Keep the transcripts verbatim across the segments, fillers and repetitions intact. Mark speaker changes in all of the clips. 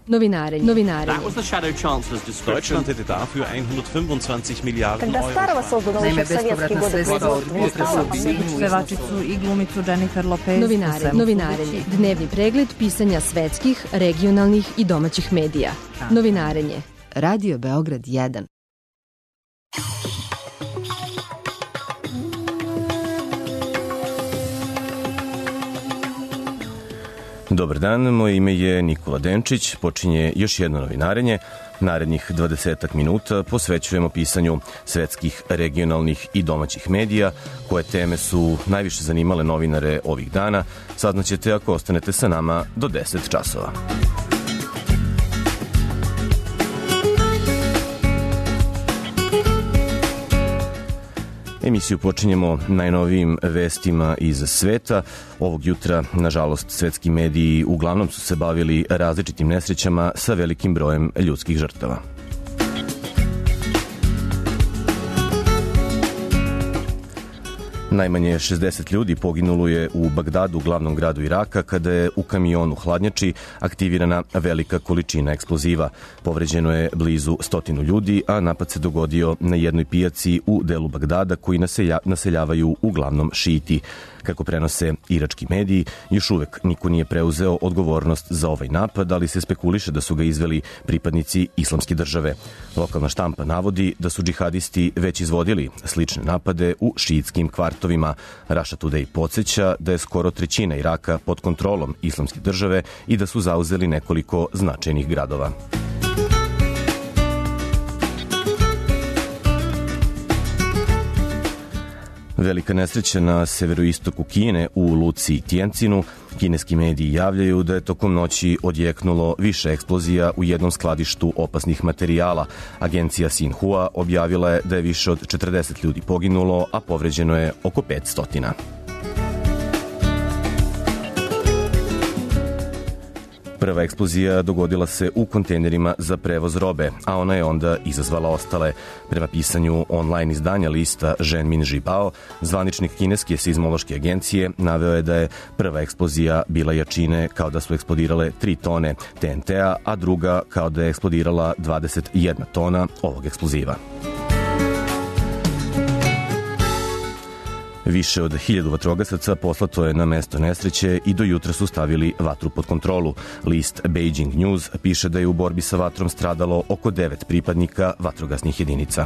Speaker 1: Novinarenje. Novinarenje.
Speaker 2: Deutschland hätte dafür hundertfünfundzwanzig Miliarden Euro.
Speaker 3: Naime, bespovratna sredstva od pevačicu i glumicu Jennifer Lopez.
Speaker 1: Novinarenje. Novinarenje. Dnevni pregled pisanja svetskih, regionalnih i domaćih medija. Novinarenje.
Speaker 4: Radio Beograd jedan.
Speaker 5: Dobar dan, moje ime je Nikola Denčić, počinje još jedno novinarenje. Narednih dvadesetak minuta posvećujemo pisanju svetskih, regionalnih i domaćih medija, koje teme su najviše zanimale novinare ovih dana. Saznaćete ako ostanete sa nama do deset časova. Emisiju počinjemo najnovijim vestima iz sveta. Ovog jutra, nažalost, svetski mediji uglavnom su se bavili različitim nesrećama sa velikim brojem ljudskih žrtava. Najmanje šezdeset ljudi poginulo je u Bagdadu, glavnom gradu Iraka, kada je u kamionu hladnjači aktivirana velika količina eksploziva. Povređeno je blizu stotinu ljudi, a napad se dogodio na jednoj pijaci u delu Bagdada koji naselja, naseljavaju uglavnom šijiti. Kako prenose irački mediji, još uvek niko nije preuzeo odgovornost za ovaj napad, ali se spekuliše da su ga izveli pripadnici Islamske države. Lokalna štampa navodi da su džihadisti već izvodili slične napade u šiitskim kvartovima. Russia Today podsjeća da je skoro trećina Iraka pod kontrolom Islamske države i da su zauzeli nekoliko značajnih gradova. Velika nesreća na severoistoku Kine u luci Tiencinu. Kineski mediji javljaju da je tokom noći odjeknulo više eksplozija u jednom skladištu opasnih materijala. Agencija Xinhua objavila je da je više od četrdeset ljudi poginulo, a povređeno je oko petsto. Prva eksplozija dogodila se u kontejnerima za prevoz robe, a ona je onda izazvala ostale. Prema pisanju online izdanja lista Zhenmin Zhibao, zvaničnik kineske seizmološke agencije naveo je da je prva eksplozija bila jačine kao da su eksplodirale tri tone T N T-a, a druga kao da je eksplodirala dvadeset jedna tona ovog eksploziva. Više od hiljadu vatrogasaca poslato je na mesto nesreće i do jutra su stavili vatru pod kontrolu. List Beijing News piše da je u borbi sa vatrom stradalo oko devet pripadnika vatrogasnih jedinica.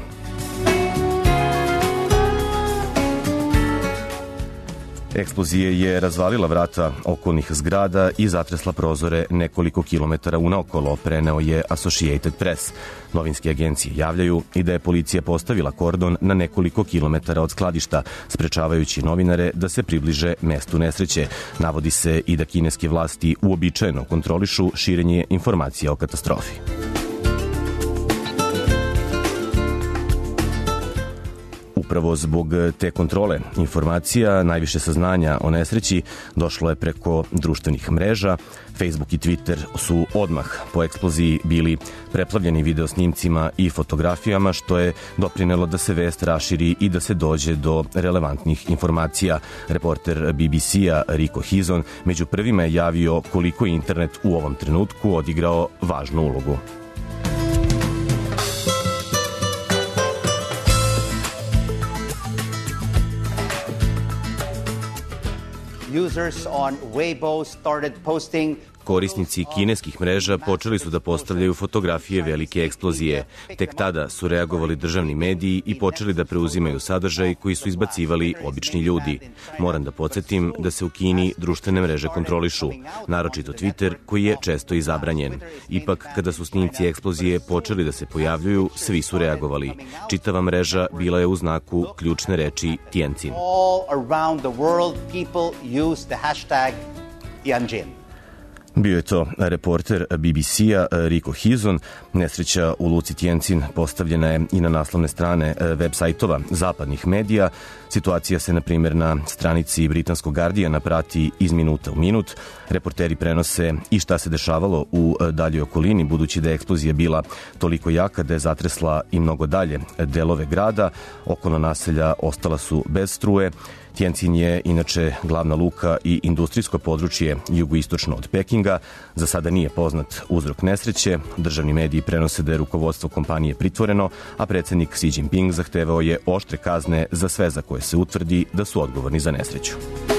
Speaker 5: Eksplozija je razvalila vrata okolnih zgrada i zatresla prozore nekoliko kilometara unaokolo, preneo je Associated Press. Novinske agencije javljaju i da je policija postavila kordon na nekoliko kilometara od skladišta, sprečavajući novinare da se približe mestu nesreće. Navodi se i da kineske vlasti uobičajeno kontrolišu širenje informacija o katastrofi. Upravo zbog te kontrole informacija, najviše saznanja o nesreći došlo je preko društvenih mreža. Facebook i Twitter su odmah po eksploziji bili preplavljeni videosnimcima i fotografijama, što je doprinelo da se vest raširi i da se dođe do relevantnih informacija. Reporter B B C-a Rico Hizon među prvima je javio koliko je internet u ovom trenutku odigrao važnu ulogu.
Speaker 6: Users on Weibo started posting
Speaker 5: Korisnici kineskih mreža počeli su da postavljaju fotografije velike eksplozije. Tek tada su reagovali državni mediji i počeli da preuzimaju sadržaj koji su izbacivali obični ljudi. Moram da podsjetim da se u Kini društvene mreže kontrolišu, naročito Twitter koji je često i zabranjen. Ipak, kada su snimci eksplozije počeli da se pojavljuju, svi su reagovali. Čitava mreža bila je u znaku ključne reči Tiencin.
Speaker 6: all around the world, people use the hashtag Tianjin.
Speaker 5: Bio je to reporter B B C-a Rico Hizon. Nesreća u luci Tiencin postavljena je i na naslovne strane web sajtova zapadnih medija. Situacija se, na primjer, na stranici britanskog Guardiana prati iz minuta u minut. Reporteri prenose i šta se dešavalo u daljoj okolini, budući da je eksplozija bila toliko jaka da je zatresla i mnogo dalje delove grada. Okolna naselja ostala su bez struje. Tientsin je inače glavna luka i industrijsko područje jugoistočno od Pekinga. Za sada nije poznat uzrok nesreće. Državni mediji prenose da je rukovodstvo kompanije pritvoreno, a predsednik Xi Jinping zahtevao je oštre kazne za sve za koje se utvrdi da su odgovorni za nesreću.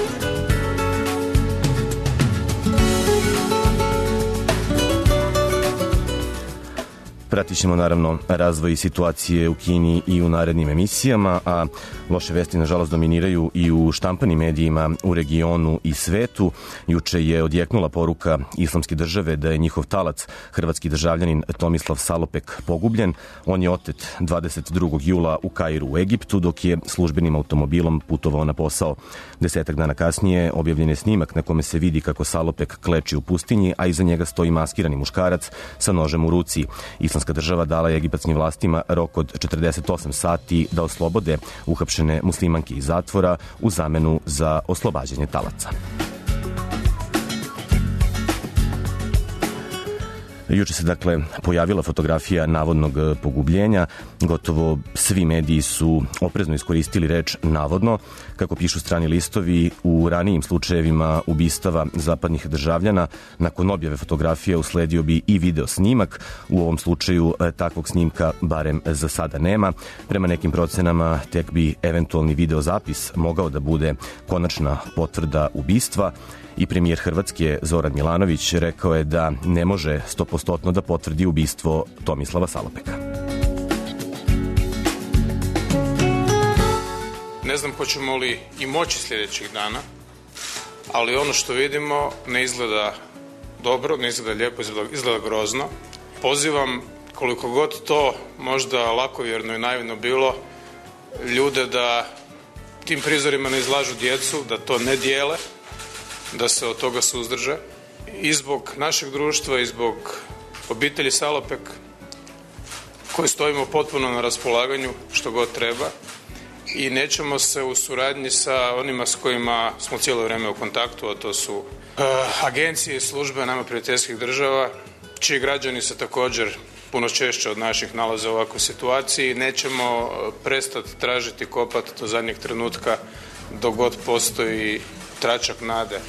Speaker 5: Pratit ćemo naravno razvoj situacije u Kini i u narednim emisijama, a loše vesti nažalost dominiraju i u štampanim medijima u regionu i svetu. Juče je odjeknula poruka Islamske države da je njihov talac, hrvatski državljanin Tomislav Salopek, pogubljen. On je otet dvadeset drugog jula u Kairu u Egiptu dok je službenim automobilom putovao na posao. Desetak dana kasnije objavljen je snimak na kome se vidi kako Salopek kleči u pustinji, a iza njega stoji maskirani muškarac sa nožem u ruci. Islamska država dala je egipatskim vlastima rok od četrdeset osam sati da oslobode uhapšene muslimanke iz zatvora u zamenu za oslobađanje talaca. Juče se dakle pojavila fotografija navodnog pogubljenja. Gotovo svi mediji su oprezno iskoristili reč navodno. Kako pišu strani listovi, u ranijim slučajevima ubistava zapadnih državljana nakon objave fotografije usledio bi i video snimak. U ovom slučaju takvog snimka barem za sada nema. Prema nekim procenama tek bi eventualni videozapis mogao da bude konačna potvrda ubistva. I premijer Hrvatske Zoran Milanović rekao je da ne može sto posto da potvrdi ubistvo Tomislava Salopeka.
Speaker 7: Ne znam hoćemo li i moći sljedećih dana, ali ono što vidimo ne izgleda dobro, ne izgleda lijepo, izgleda grozno. Pozivam, koliko god to možda lakovjerno i naivno bilo, ljude da tim prizorima ne izlažu djecu, da to ne dijele, da se od toga suzdrže. I zbog našeg društva i zbog obitelji Salopek, koji stojimo potpuno na raspolaganju što god treba i nećemo se u suradnji sa onima s kojima smo cijelo vrijeme u kontaktu, a to su uh, agencije i službe nama prijateljskih država, čiji građani se također puno češće od naših nalaze u ovakvoj situaciji. Nećemo prestati tražiti, kopati do zadnjeg trenutka dok god postoji tračak nade.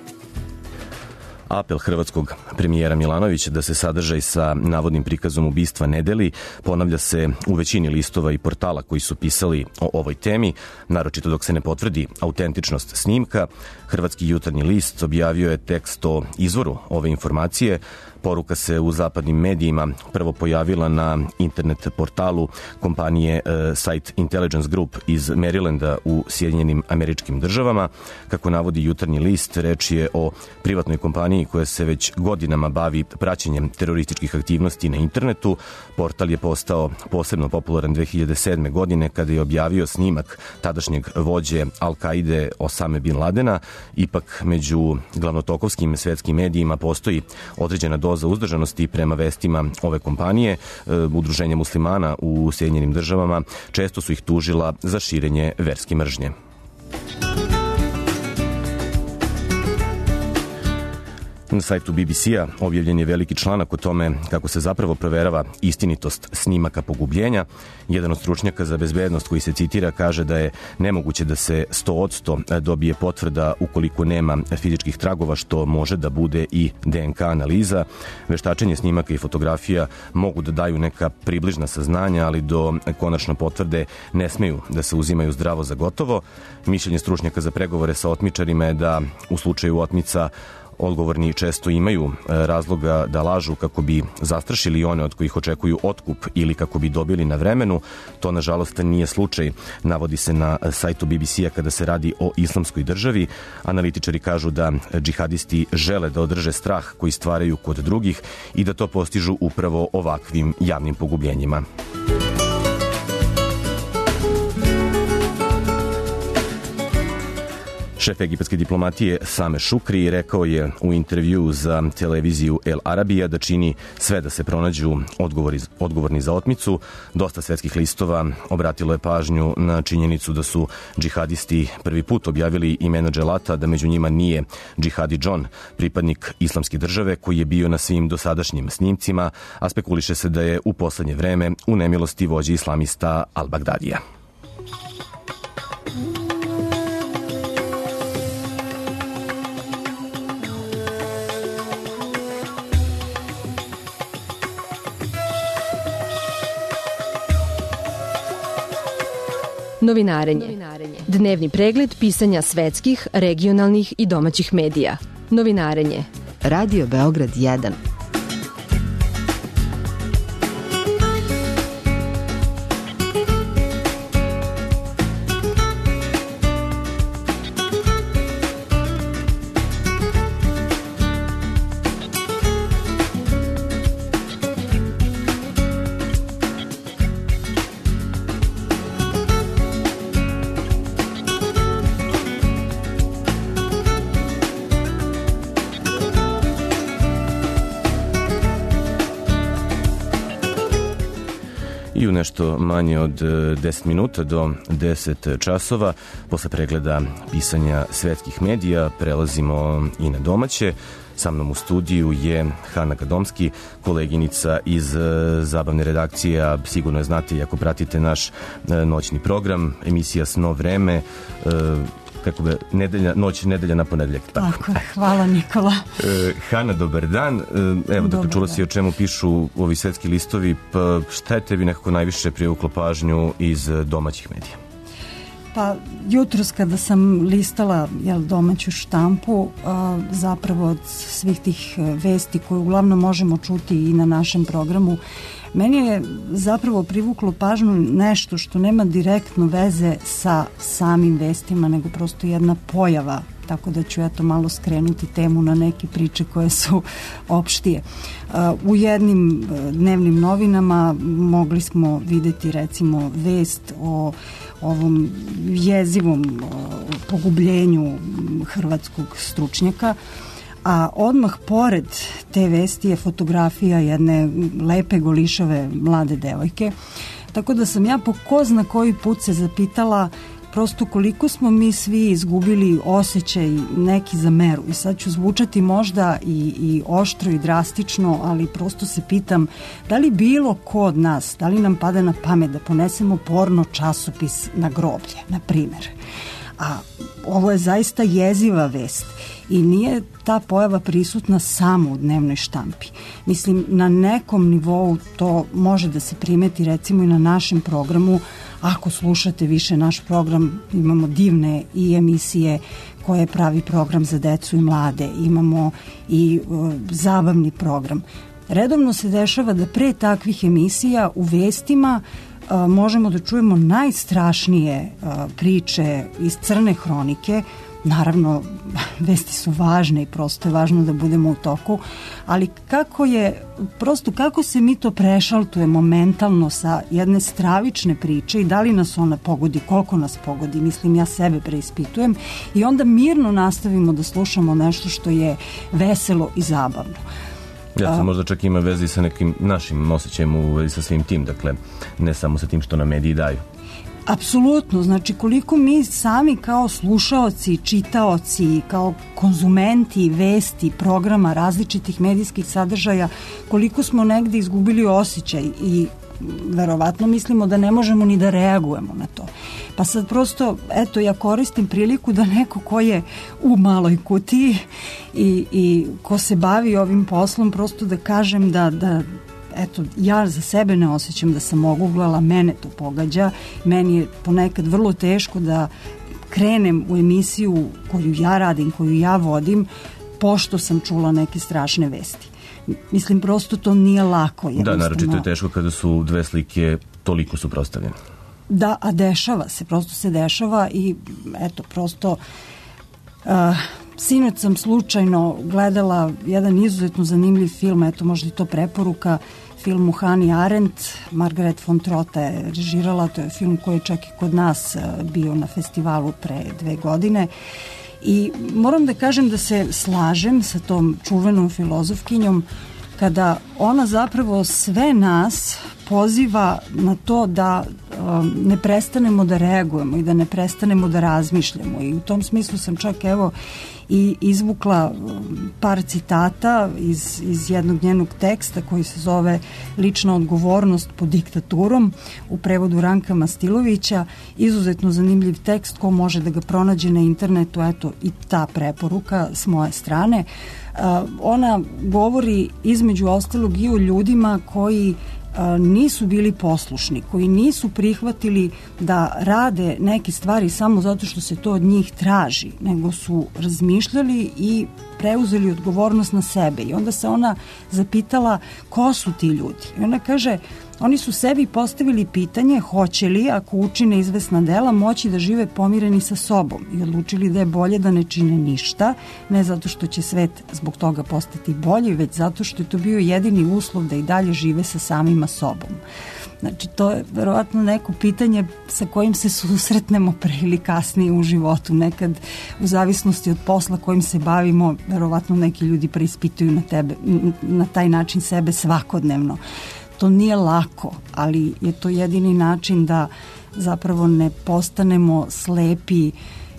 Speaker 5: Apel hrvatskog premijera Milanovića da se sadržaj sa navodnim prikazom ubistva ne deli ponavlja se u većini listova i portala koji su pisali o ovoj temi, naročito dok se ne potvrdi autentičnost snimka. Hrvatski jutarnji list objavio je tekst o izvoru ove informacije. Poruka se u zapadnim medijima prvo pojavila na internet portalu kompanije e, Site Intelligence Group iz Marylanda u Sjedinjenim Američkim Državama. Kako navodi jutarnji list, reč je o privatnoj kompaniji koja se već godinama bavi praćenjem terorističkih aktivnosti na internetu. Portal je postao posebno popularan dve hiljade sedme. godine kada je objavio snimak tadašnjeg vođe Al-Kaide Osame Bin Ladena. Ipak među glavnotokovskim svetskim medijima postoji određena doza uzdržanosti prema vestima ove kompanije. E, Udruženja muslimana u Sjedinjenim Državama često su ih tužila za širenje verske mržnje. Na sajtu B B C-a objavljen je veliki članak o tome kako se zapravo proverava istinitost snimaka pogubljenja. Jedan od stručnjaka za bezbednost koji se citira kaže da je nemoguće da se sto posto dobije potvrda ukoliko nema fizičkih tragova, što može da bude i D N K analiza. Veštačenje snimaka i fotografija mogu da daju neka približna saznanja, ali do konačne potvrde ne smeju da se uzimaju zdravo za gotovo. Mišljenje stručnjaka za pregovore sa otmičarima je da u slučaju otmica odgovorni često imaju razloga da lažu kako bi zastrašili one od kojih očekuju otkup ili kako bi dobili na vremenu. To nažalost nije slučaj, navodi se na sajtu B B C-a kada se radi o islamskoj državi. Analitičari kažu da džihadisti žele da održe strah koji stvaraju kod drugih i da to postižu upravo ovakvim javnim pogubljenjima. Šef egipatske diplomatije Same Šukri rekao je u intervju za televiziju El Arabija da čini sve da se pronađu odgovori, odgovorni za otmicu. Dosta svetskih listova obratilo je pažnju na činjenicu da su džihadisti prvi put objavili imena dželata, da među njima nije Džihadi John, pripadnik islamske države koji je bio na svim dosadašnjim snimcima, a spekuliše se da je u poslednje vreme u nemilosti vođe islamista Al-Bagdadija.
Speaker 1: Novinarenje. Dnevni pregled pisanja svetskih, regionalnih i domaćih medija. Novinarenje.
Speaker 4: Radio Beograd jedan.
Speaker 5: I u nešto manje od deset minuta do deset časova, posle pregleda pisanja svetskih medija, prelazimo i na domaće. Sa mnom u studiju je Hana Gadomski, koleginica iz zabavne redakcije, a sigurno je znate i ako pratite naš noćni program, emisija Sno vreme, kako be, nedelja, noć nedelja na ponedeljak.
Speaker 8: Tako, tako hvala Nikola.
Speaker 5: E, Hana, dobar dan. E, evo, dakle, čula si o čemu pišu ovi svetski listovi, pa šta je tebi nekako najviše privuklo pažnju iz domaćih medija?
Speaker 8: Pa jutros kada sam listala jel, domaću štampu, a, zapravo od svih tih vesti koje uglavnom možemo čuti i na našem programu, meni je zapravo privuklo pažnju nešto što nema direktno veze sa samim vestima, nego prosto jedna pojava, tako da ću eto malo skrenuti temu na neke priče koje su opštije. U jednim dnevnim novinama mogli smo videti recimo vest o ovom jezivom pogubljenju hrvatskog stručnjaka, a odmah pored te vesti je fotografija jedne lepe golišave mlade devojke. Tako da sam ja po ko zna koji put se zapitala prosto koliko smo mi svi izgubili osjećaj neki za meru. I sad ću zvučati možda i, i oštro i drastično, ali prosto se pitam da li bilo ko od nas, da li nam pada na pamet da ponesemo porno časopis na groblje, na primjer. A ovo je zaista jeziva vest i nije ta pojava prisutna samo u dnevnoj štampi. Mislim, na nekom nivou to može da se primeti recimo i na našem programu. Ako slušate više naš program, imamo divne i emisije koje pravi program za decu i mlade, imamo i uh, zabavni program. Redovno se dešava da pre takvih emisija u vestima uh, možemo da čujemo najstrašnije uh, priče iz crne hronike. Naravno, vesti su važne i prosto je važno da budemo u toku, ali kako je, prosto kako se mi to prešaltujemo mentalno sa jedne stravične priče i da li nas ona pogodi, koliko nas pogodi, mislim ja sebe preispitujem i onda mirno nastavimo da slušamo nešto što je veselo i zabavno.
Speaker 5: Ja se možda čak ima vezi sa nekim našim osjećajem u vezi sa svim tim, dakle ne samo sa tim što nam mediji daju.
Speaker 8: Apsolutno, znači koliko mi sami kao slušaoci, čitaoci, kao konzumenti vesti, programa, različitih medijskih sadržaja, koliko smo negde izgubili osjećaj i verovatno mislimo da ne možemo ni da reagujemo na to. Pa sad prosto, eto, ja koristim priliku da neko ko je u maloj kutiji i, i ko se bavi ovim poslom, prosto da kažem da, da eto, ja za sebe ne osjećam da sam oguglala, mene to pogađa, meni je ponekad vrlo teško da krenem u emisiju koju ja radim, koju ja vodim, pošto sam čula neke strašne vesti. Mislim, prosto to nije lako.
Speaker 5: Da, naročito je teško kada su dve slike toliko suprotstavljene.
Speaker 8: Da, a dešava se, prosto se dešava i eto, prosto uh, sinoć sam slučajno gledala jedan izuzetno zanimljiv film, eto možda i to preporuka, film u Hannah Arendt, Margaret von Trotta je režirala, to je film koji je čak i kod nas bio na festivalu pre dve godine i moram da kažem da se slažem sa tom čuvenom filozofkinjom kada ona zapravo sve nas poziva na to da um, ne prestanemo da reagujemo i da ne prestanemo da razmišljamo i u tom smislu sam čak evo i izvukla par citata iz, iz jednog njenog teksta koji se zove Lična odgovornost pod diktaturom u prevodu Ranka Mastilovića. Izuzetno zanimljiv tekst, ko može da ga pronađe na internetu, eto i ta preporuka s moje strane. Uh, ona govori između ostalog i o ljudima koji uh, nisu bili poslušni, koji nisu prihvatili da rade neke stvari samo zato što se to od njih traži, nego su razmišljali i preuzeli odgovornost na sebe. I onda se ona zapitala ko su ti ljudi. I ona kaže, oni su sebi postavili pitanje hoće li, ako učine izvesna dela, moći da žive pomireni sa sobom i odlučili da je bolje da ne čine ništa, ne zato što će svet zbog toga postati bolji, već zato što je to bio jedini uslov da i dalje žive sa samima sobom. Znači, to je verovatno neko pitanje sa kojim se susretnemo pre ili kasnije u životu. Nekad, u zavisnosti od posla kojim se bavimo, verovatno neki ljudi preispituju na, tebe, na taj način sebe svakodnevno. To nije lako, ali je to jedini način da zapravo ne postanemo slepi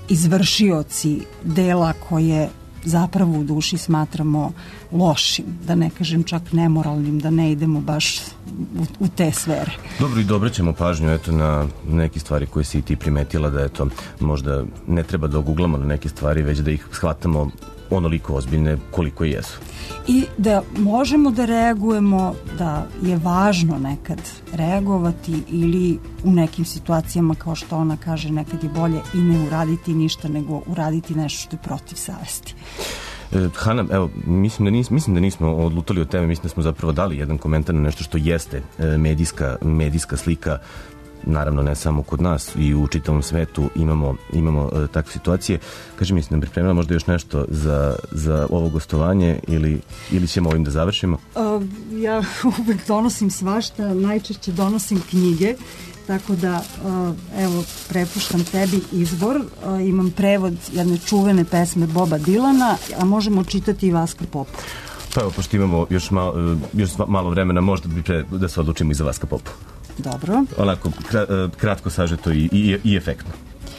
Speaker 8: izvršioci dela koje zapravo u duši smatramo lošim, da ne kažem čak nemoralnim, da ne idemo baš u, u te sfere.
Speaker 5: Dobro, i dobro ćemo pažnju eto, na neke stvari koje si i ti primetila, da eto, možda ne treba da oguglamo na neke stvari, već da ih shvatamo onoliko ozbiljne koliko i jesu.
Speaker 8: I da možemo da reagujemo, da je važno nekad reagovati ili u nekim situacijama, kao što ona kaže, nekad je bolje i ne uraditi ništa nego uraditi nešto što je protiv savesti.
Speaker 5: E, Hana, evo, mislim da, nis, mislim da nismo odlutali od teme, mislim da smo zapravo dali jedan komentar na nešto što jeste e, medijska, medijska slika, naravno ne samo kod nas, i u čitavom svetu imamo, imamo e, takve situacije. Kaži mi, si nam pripremila možda još nešto za, za ovo gostovanje ili, ili ćemo ovim da završimo?
Speaker 8: Uh, ja uvek donosim svašta, najčešće donosim knjige, tako da uh, evo, prepuštam tebi izbor. Uh, imam prevod jedne čuvene pesme Boba Dilana, a možemo čitati i Vaska Popu.
Speaker 5: Pa evo, pošto imamo još malo, još malo vremena, možda bi pre, da se odlučimo i za Vaska Popu.
Speaker 8: Dobro.
Speaker 5: Onako, kratko, sažeto i, i, i efektno.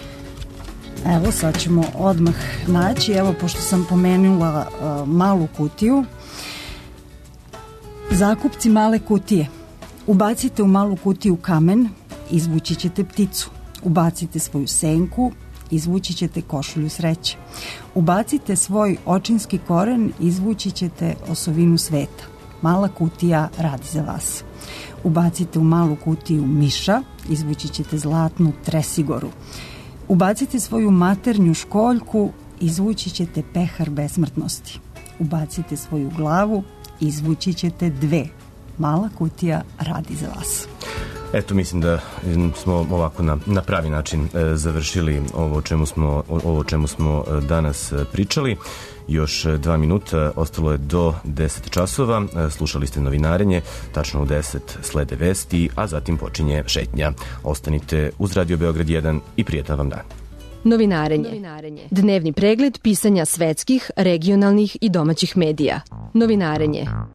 Speaker 8: Evo, sad ćemo odmah naći. Evo, pošto sam pomenula uh, malu kutiju. Zakupci male kutije. Ubacite u malu kutiju kamen, izvući ćete pticu. Ubacite svoju senku, izvući ćete košulju sreće. Ubacite svoj očinski koren, izvući ćete osovinu sveta. Mala kutija radi za vas. Ubacite u malu kutiju miša, izvući ćete zlatnu tresigoru. Ubacite svoju maternju školjku, izvući ćete pehar besmrtnosti. Ubacite svoju glavu, izvući ćete dve. Mala kutija radi za vas.
Speaker 5: Eto, mislim da smo ovako na, na pravi način e, završili ovo o čemu smo, ovo o čemu smo danas pričali. Još dva minuta, ostalo je do deset časova, slušali ste Novinarenje, tačno u deset slede vesti, a zatim počinje šetnja. Ostanite uz Radio Beograd jedan i prijetan vam dan.
Speaker 1: Novinarenje. Novinarenje. Dnevni pregled pisanja svetskih, regionalnih i domaćih medija. Novinarenje.